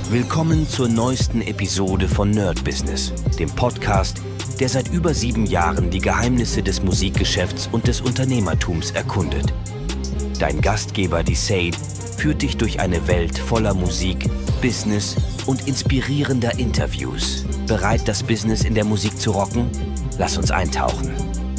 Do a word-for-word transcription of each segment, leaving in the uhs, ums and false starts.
Willkommen zur neuesten Episode von Nerd Business, dem Podcast, der seit über sieben Jahren die Geheimnisse des Musikgeschäfts und des Unternehmertums erkundet. Dein Gastgeber Desaid führt dich durch eine Welt voller Musik, Business und inspirierender Interviews. Bereit, das Business in der Musik zu rocken? Lass uns eintauchen.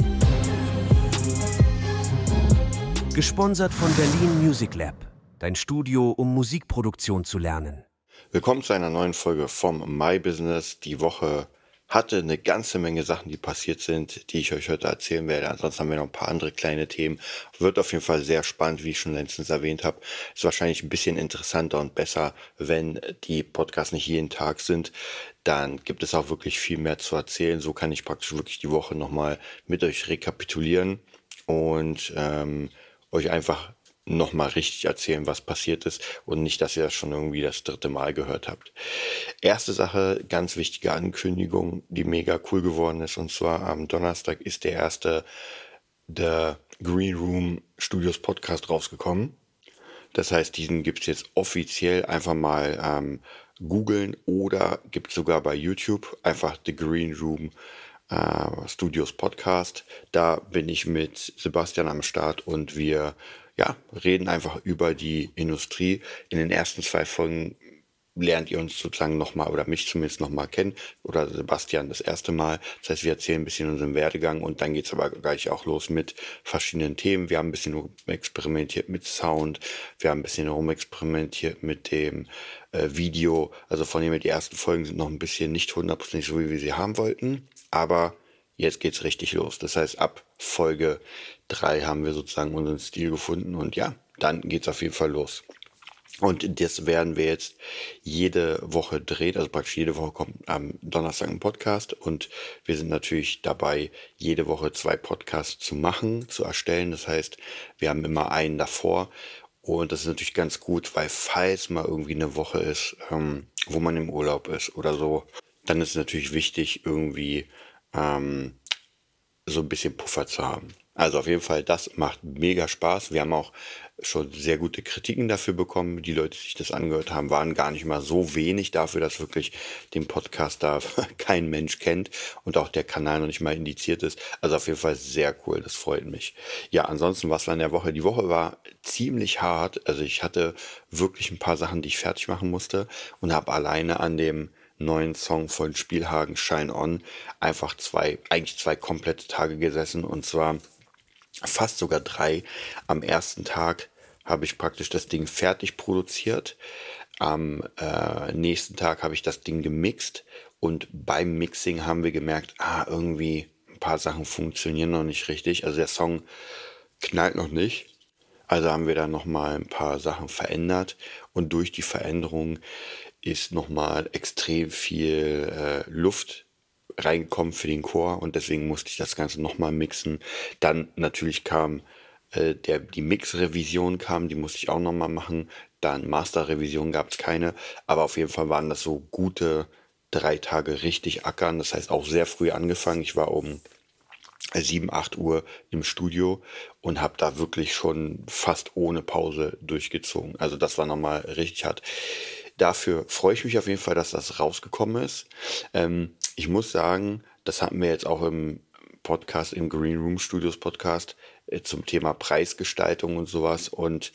Gesponsert von Berlin Music Lab, dein Studio, um Musikproduktion zu lernen. Willkommen zu einer neuen Folge vom My Business. Die Woche hatte eine ganze Menge Sachen, die passiert sind, die ich euch heute erzählen werde. Ansonsten haben wir noch ein paar andere kleine Themen. Wird auf jeden Fall sehr spannend, wie ich schon letztens erwähnt habe. Ist wahrscheinlich ein bisschen interessanter und besser, wenn die Podcasts nicht jeden Tag sind. Dann gibt es auch wirklich viel mehr zu erzählen. So kann ich praktisch wirklich die Woche nochmal mit euch rekapitulieren und ähm, euch einfach nochmal richtig erzählen, was passiert ist und nicht, dass ihr das schon irgendwie das dritte Mal gehört habt. Erste Sache, ganz wichtige Ankündigung, die mega cool geworden ist, und zwar am Donnerstag ist der erste The Green Room Studios Podcast rausgekommen. Das heißt, diesen gibt es jetzt offiziell, einfach mal ähm, googeln oder gibt es sogar bei YouTube einfach The Green Room äh, Studios Podcast. Da bin ich mit Sebastian am Start und wir ja, reden einfach über die Industrie. In den ersten zwei Folgen lernt ihr uns sozusagen nochmal, oder mich zumindest nochmal kennen, oder Sebastian das erste Mal. Das heißt, wir erzählen ein bisschen unseren Werdegang und dann geht es aber gleich auch los mit verschiedenen Themen. Wir haben ein bisschen experimentiert mit Sound, wir haben ein bisschen rumexperimentiert mit dem äh, Video. Also von dem her, die ersten Folgen sind noch ein bisschen nicht hundertprozentig so, wie wir sie haben wollten, aber jetzt geht's richtig los. Das heißt, ab Folge drei haben wir sozusagen unseren Stil gefunden und ja, dann geht's auf jeden Fall los. Und das werden wir jetzt jede Woche drehen, also praktisch jede Woche kommt am Donnerstag ein Podcast und wir sind natürlich dabei, jede Woche zwei Podcasts zu machen, zu erstellen. Das heißt, wir haben immer einen davor und das ist natürlich ganz gut, weil falls mal irgendwie eine Woche ist, ähm, wo man im Urlaub ist oder so, dann ist es natürlich wichtig, irgendwie ähm, so ein bisschen Puffer zu haben. Also auf jeden Fall, das macht mega Spaß. Wir haben auch schon sehr gute Kritiken dafür bekommen. Die Leute, die sich das angehört haben, waren gar nicht mal so wenig dafür, dass wirklich den Podcast da kein Mensch kennt und auch der Kanal noch nicht mal indiziert ist. Also auf jeden Fall sehr cool, das freut mich. Ja, ansonsten, was war in der Woche? Die Woche war ziemlich hart. Also ich hatte wirklich ein paar Sachen, die ich fertig machen musste und habe alleine an dem neuen Song von Spielhagen, Shine On, einfach zwei, eigentlich zwei komplette Tage gesessen und zwar fast sogar drei. Am ersten Tag habe ich praktisch das Ding fertig produziert. Am äh, nächsten Tag habe ich das Ding gemixt und beim Mixing haben wir gemerkt, ah, irgendwie ein paar Sachen funktionieren noch nicht richtig. Also der Song knallt noch nicht. Also haben wir da nochmal ein paar Sachen verändert und durch die Veränderung ist nochmal extrem viel äh, Luft reingekommen für den Chor und deswegen musste ich das Ganze nochmal mixen. Dann natürlich kam äh, der, die Mix-Revision kam, die musste ich auch nochmal machen. Dann Master-Revision gab es keine, aber auf jeden Fall waren das so gute drei Tage richtig ackern. Das heißt auch sehr früh angefangen. Ich war um sieben, acht Uhr im Studio und habe da wirklich schon fast ohne Pause durchgezogen. Also das war nochmal richtig hart. Dafür freue ich mich auf jeden Fall, dass das rausgekommen ist. Ähm, ich muss sagen, das hatten wir jetzt auch im Podcast, im Green Room Studios Podcast äh, zum Thema Preisgestaltung und sowas. Und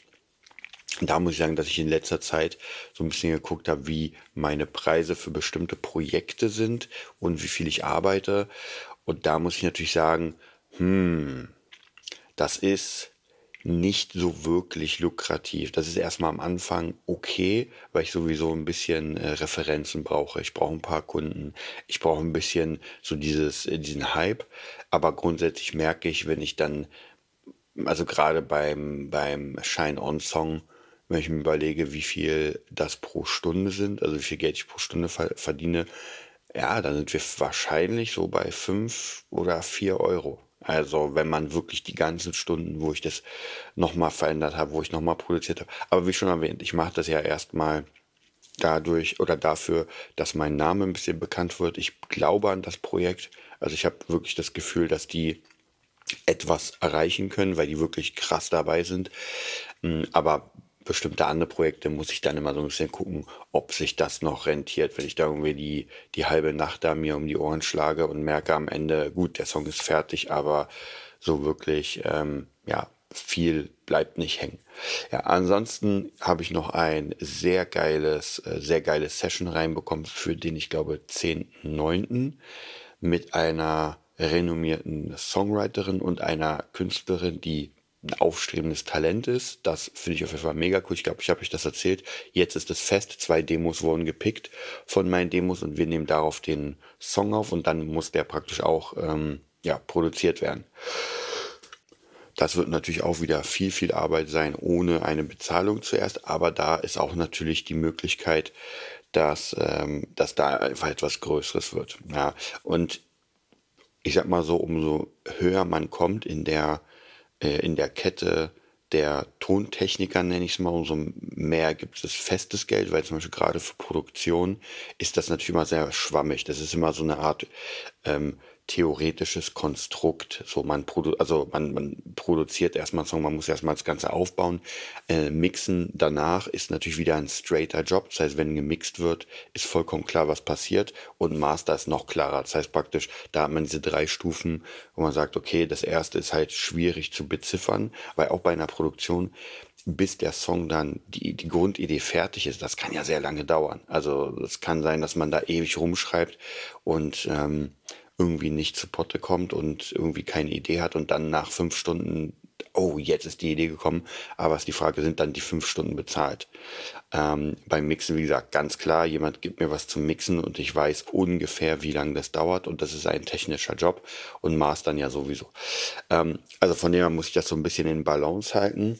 da muss ich sagen, dass ich in letzter Zeit so ein bisschen geguckt habe, wie meine Preise für bestimmte Projekte sind und wie viel ich arbeite. Und da muss ich natürlich sagen, hm, das ist nicht so wirklich lukrativ. Das ist erstmal am Anfang okay, weil ich sowieso ein bisschen äh, Referenzen brauche. Ich brauche ein paar Kunden. Ich brauche ein bisschen so dieses, äh, diesen Hype. Aber grundsätzlich merke ich, wenn ich dann, also gerade beim, beim Shine-On-Song, wenn ich mir überlege, wie viel das pro Stunde sind, also wie viel Geld ich pro Stunde ver- verdiene, ja, dann sind wir wahrscheinlich so bei fünf oder vier Euro. Also wenn man wirklich die ganzen Stunden, wo ich das nochmal verändert habe, wo ich nochmal produziert habe. Aber wie schon erwähnt, ich mache das ja erstmal dadurch oder dafür, dass mein Name ein bisschen bekannt wird. Ich glaube an das Projekt. Also ich habe wirklich das Gefühl, dass die etwas erreichen können, weil die wirklich krass dabei sind. Aber bestimmte andere Projekte muss ich dann immer so ein bisschen gucken, ob sich das noch rentiert. Wenn ich da irgendwie die, die halbe Nacht da mir um die Ohren schlage und merke am Ende, gut, der Song ist fertig, aber so wirklich, ähm, ja, viel bleibt nicht hängen. Ja, ansonsten habe ich noch ein sehr geiles, äh, sehr geiles Session reinbekommen für den, ich glaube, zehnten neunten mit einer renommierten Songwriterin und einer Künstlerin, die ein aufstrebendes Talent ist. Das finde ich auf jeden Fall mega cool. Ich glaube, ich habe euch das erzählt. Jetzt ist es fest. Zwei Demos wurden gepickt von meinen Demos und wir nehmen darauf den Song auf und dann muss der praktisch auch ähm, ja, produziert werden. Das wird natürlich auch wieder viel, viel Arbeit sein, ohne eine Bezahlung zuerst. Aber da ist auch natürlich die Möglichkeit, dass, ähm, dass da einfach etwas Größeres wird. Ja, und ich sag mal so, umso höher man kommt in der äh, in der Kette der Tontechniker, nenne ich es mal, umso mehr gibt es festes Geld, weil zum Beispiel gerade für Produktion ist das natürlich immer sehr schwammig. Das ist immer so eine Art ähm, theoretisches Konstrukt. So man produ also man, man produziert erstmal einen Song, man muss erstmal das Ganze aufbauen. Äh, mixen danach ist natürlich wieder ein straighter Job. Das heißt, wenn gemixt wird, ist vollkommen klar, was passiert. Und Master ist noch klarer. Das heißt praktisch, da hat man diese drei Stufen, wo man sagt, okay, das erste ist halt schwierig zu beziffern, weil auch bei einer Produktion, bis der Song dann, die, die Grundidee fertig ist, das kann ja sehr lange dauern. Also es kann sein, dass man da ewig rumschreibt und ähm, irgendwie nicht zu Potte kommt und irgendwie keine Idee hat und dann nach fünf Stunden, oh, jetzt ist die Idee gekommen, aber ist die Frage, sind dann die fünf Stunden bezahlt? Ähm, beim Mixen, wie gesagt, ganz klar, jemand gibt mir was zum Mixen und ich weiß ungefähr, wie lange das dauert und das ist ein technischer Job und Mastern ja sowieso. Ähm, also von dem her muss ich das so ein bisschen in Balance halten.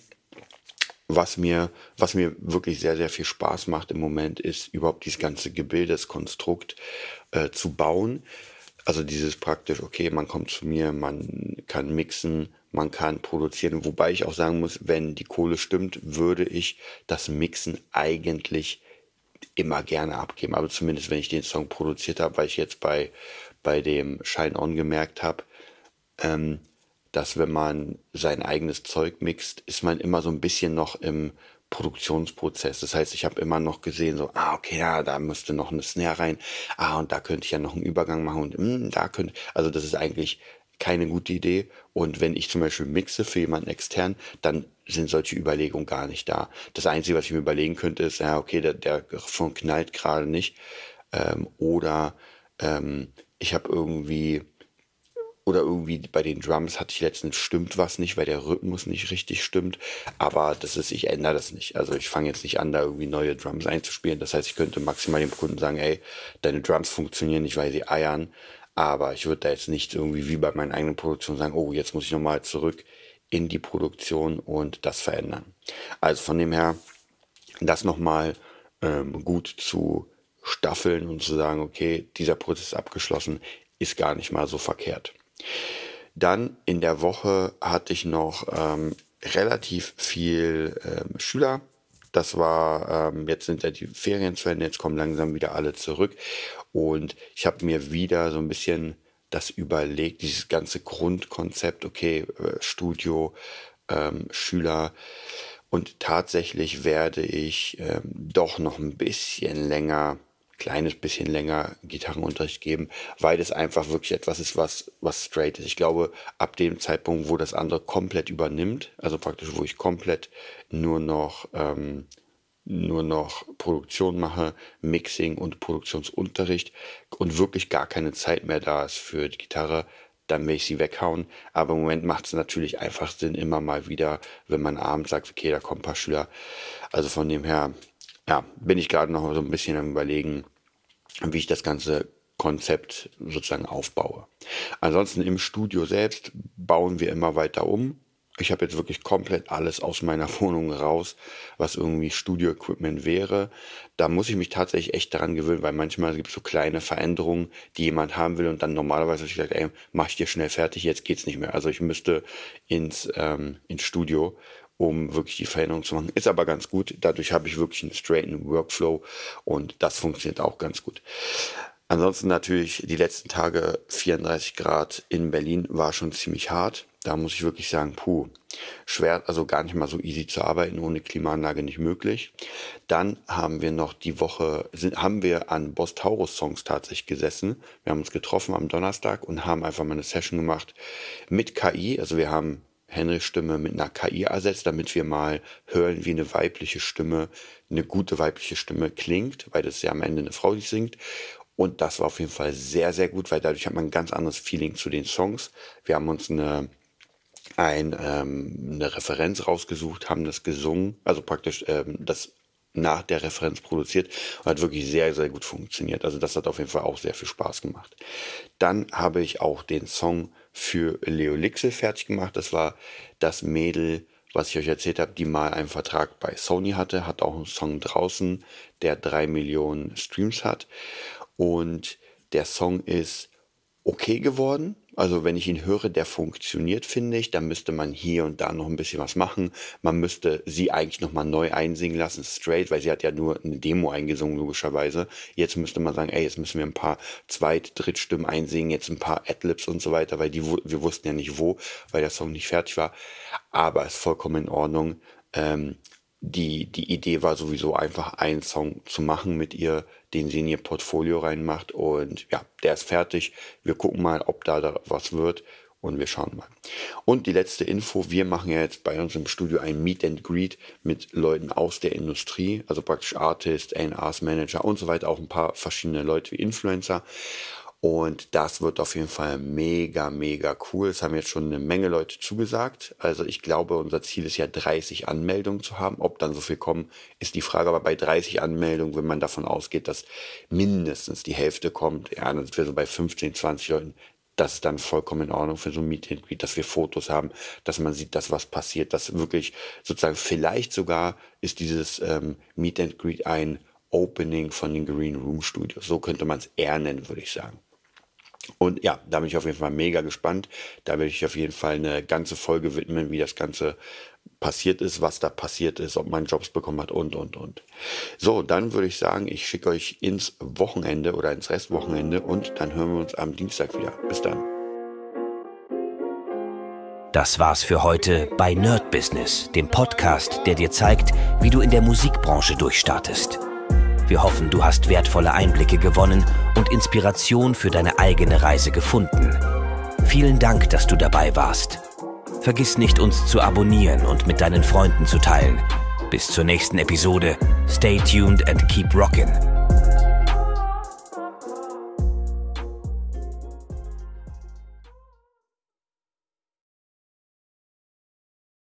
Was mir, was mir wirklich sehr, sehr viel Spaß macht im Moment, ist überhaupt dieses ganze Gebilde, das Konstrukt äh, zu bauen. Also dieses praktisch, okay, man kommt zu mir, man kann mixen, man kann produzieren. Wobei ich auch sagen muss, wenn die Kohle stimmt, würde ich das Mixen eigentlich immer gerne abgeben. Aber zumindest, wenn ich den Song produziert habe, weil ich jetzt bei, bei dem Shine On gemerkt habe, ähm, dass wenn man sein eigenes Zeug mixt, ist man immer so ein bisschen noch im Produktionsprozess. Das heißt, ich habe immer noch gesehen, so, ah, okay, ja, da müsste noch eine Snare rein, ah, und da könnte ich ja noch einen Übergang machen und mh, da könnte, also das ist eigentlich keine gute Idee. Und wenn ich zum Beispiel mixe für jemanden extern, dann sind solche Überlegungen gar nicht da. Das Einzige, was ich mir überlegen könnte, ist, ja, okay, der, der Song knallt gerade nicht. Ähm, oder ähm, ich habe irgendwie Oder irgendwie bei den Drums hatte ich letztens, stimmt was nicht, weil der Rhythmus nicht richtig stimmt. Aber das ist, ich ändere das nicht. Also ich fange jetzt nicht an, da irgendwie neue Drums einzuspielen. Das heißt, ich könnte maximal dem Kunden sagen, ey, deine Drums funktionieren nicht, weil sie eiern. Aber ich würde da jetzt nicht irgendwie wie bei meinen eigenen Produktionen sagen, oh, jetzt muss ich nochmal zurück in die Produktion und das verändern. Also von dem her, das nochmal ähm, gut zu staffeln und zu sagen, okay, dieser Prozess ist abgeschlossen, ist gar nicht mal so verkehrt. Dann in der Woche hatte ich noch ähm, relativ viel ähm, Schüler. Das war, ähm, jetzt sind ja die Ferien zu Ende, jetzt kommen langsam wieder alle zurück. Und ich habe mir wieder so ein bisschen das überlegt, dieses ganze Grundkonzept, okay, äh, Studio, ähm, Schüler. Und tatsächlich werde ich ähm, doch noch ein bisschen länger kleines bisschen länger Gitarrenunterricht geben, weil das einfach wirklich etwas ist, was, was straight ist. Ich glaube, ab dem Zeitpunkt, wo das andere komplett übernimmt, also praktisch, wo ich komplett nur noch, ähm, nur noch Produktion mache, Mixing und Produktionsunterricht und wirklich gar keine Zeit mehr da ist für die Gitarre, dann will ich sie weghauen. Aber im Moment macht es natürlich einfach Sinn, immer mal wieder, wenn man abends sagt, okay, da kommen ein paar Schüler. Also von dem her, ja, bin ich gerade noch so ein bisschen am Überlegen, wie ich das ganze Konzept sozusagen aufbaue. Ansonsten im Studio selbst bauen wir immer weiter um. Ich habe jetzt wirklich komplett alles aus meiner Wohnung raus, was irgendwie Studio-Equipment wäre. Da muss ich mich tatsächlich echt daran gewöhnen, weil manchmal gibt es so kleine Veränderungen, die jemand haben will und dann normalerweise habe ich gesagt, ey, mach ich dir schnell fertig, jetzt geht's nicht mehr. Also ich müsste ins, ähm, ins Studio, um wirklich die Veränderung zu machen. Ist aber ganz gut. Dadurch habe ich wirklich einen straighten Workflow und das funktioniert auch ganz gut. Ansonsten natürlich die letzten Tage vierunddreißig Grad in Berlin war schon ziemlich hart. da muss ich wirklich sagen, puh, schwer, also gar nicht mal so easy zu arbeiten, ohne Klimaanlage nicht möglich. Dann haben wir noch die Woche, sind, haben wir an Boss Taurus Songs tatsächlich gesessen. Wir haben uns getroffen am Donnerstag und haben einfach mal eine Session gemacht mit K I. Also wir haben Henrys Stimme mit einer K I ersetzt, damit wir mal hören, wie eine weibliche Stimme, eine gute weibliche Stimme klingt, weil das ja am Ende eine Frau, die singt. Und das war auf jeden Fall sehr, sehr gut, weil dadurch hat man ein ganz anderes Feeling zu den Songs. Wir haben uns eine, ein, ähm, eine Referenz rausgesucht, haben das gesungen, also praktisch ähm, das nach der Referenz produziert und hat wirklich sehr, sehr gut funktioniert. Also das hat auf jeden Fall auch sehr viel Spaß gemacht. Dann habe ich auch den Song für Leo Lixel fertig gemacht. Das war das Mädel, was ich euch erzählt habe, die mal einen Vertrag bei Sony hatte, hat auch einen Song draußen, der drei Millionen Streams hat. Und der Song ist okay geworden. Also wenn ich ihn höre, der funktioniert, finde ich. Dann müsste man hier und da noch ein bisschen was machen. Man müsste sie eigentlich nochmal neu einsingen lassen, straight, weil sie hat ja nur eine Demo eingesungen, logischerweise. Jetzt müsste man sagen, ey, jetzt müssen wir ein paar Zweit-, Drittstimmen einsingen, jetzt ein paar Adlibs und so weiter, weil die, wir wussten ja nicht wo, weil der Song nicht fertig war. Aber ist vollkommen in Ordnung. Ähm, Die, die Idee war sowieso einfach, einen Song zu machen mit ihr, den sie in ihr Portfolio reinmacht. Und ja, der ist fertig. Wir gucken mal, ob da, da was wird. Und wir schauen mal. Und die letzte Info, wir machen ja jetzt bei uns im Studio ein Meet and Greet mit Leuten aus der Industrie. Also praktisch Artist, A and Rs Manager und so weiter. Auch ein paar verschiedene Leute wie Influencer. Und das wird auf jeden Fall mega, mega cool. Es haben jetzt schon eine Menge Leute zugesagt. Also ich glaube, unser Ziel ist ja dreißig Anmeldungen zu haben. Ob dann so viel kommen, ist die Frage. Aber bei dreißig Anmeldungen, wenn man davon ausgeht, dass mindestens die Hälfte kommt, ja, dann sind wir so bei fünfzehn, zwanzig Leuten. Das ist dann vollkommen in Ordnung für so ein Meet and Greet, dass wir Fotos haben, dass man sieht, dass was passiert. Dass wirklich sozusagen vielleicht sogar ist dieses ähm, Meet and Greet ein Opening von den Green Room Studios. So könnte man es eher nennen, würde ich sagen. Und ja, da bin ich auf jeden Fall mega gespannt. Da werde ich auf jeden Fall eine ganze Folge widmen, wie das Ganze passiert ist, was da passiert ist, ob man Jobs bekommen hat und, und, und. So, dann würde ich sagen, ich schicke euch ins Wochenende oder ins Restwochenende und dann hören wir uns am Dienstag wieder. Bis dann. Das war's für heute bei Nerd Business, dem Podcast, der dir zeigt, wie du in der Musikbranche durchstartest. Wir hoffen, du hast wertvolle Einblicke gewonnen und Inspiration für deine eigene Reise gefunden. Vielen Dank, dass du dabei warst. Vergiss nicht, uns zu abonnieren und mit deinen Freunden zu teilen. Bis zur nächsten Episode. Stay tuned and keep rockin'.